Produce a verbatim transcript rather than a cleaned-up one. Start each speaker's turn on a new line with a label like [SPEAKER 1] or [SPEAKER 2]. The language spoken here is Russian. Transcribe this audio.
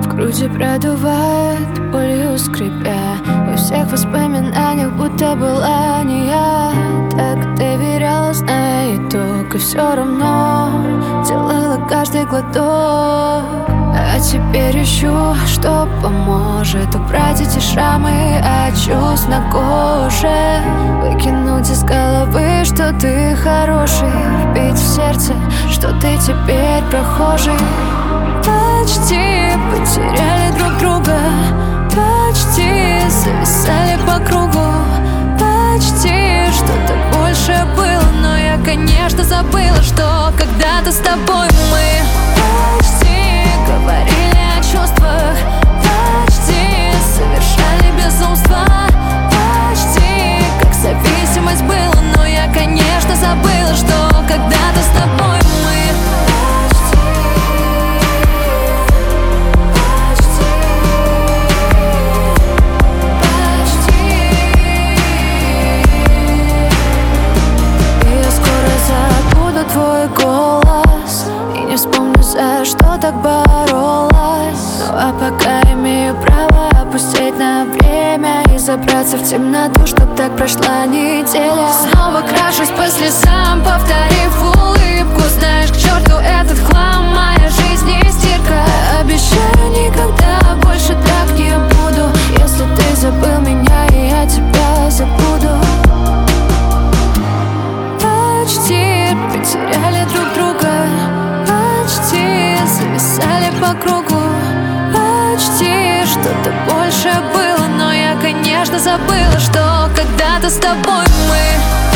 [SPEAKER 1] В груди продувает, болью скрипя. Во всех воспоминаниях будто была не я. Так доверялась на итог, и все равно делала каждый глоток. А теперь ищу, что поможет убрать эти шрамы от чувств на коже. Выкинуть из головы, что ты хороший, вбить в сердце, что ты теперь прохожий. Почти потеряли друг друга, почти зависали по кругу. Почти что-то больше было, но я, конечно, забыла, что когда-то с тобой мы почти говорили о чувствах, почти совершали безумство. Почти как зависимость было, но я, конечно, забыла, что когда-то с тобой мы твой голос, и не вспомню, за что так боролась. Ну а пока имею право опустить на время и забраться в темноту, чтоб так прошла неделя. Снова крашусь по слезам, повторив улыбку. Знаешь, к черту этот хлам, моя жизнь не стирка. Обещаю, никогда больше так не буду. Если ты забыл меня, и я тебя забуду. Почти потеряли друг друга, почти зависали по кругу. Почти что-то больше было, но я, конечно, забыла, что когда-то с тобой мы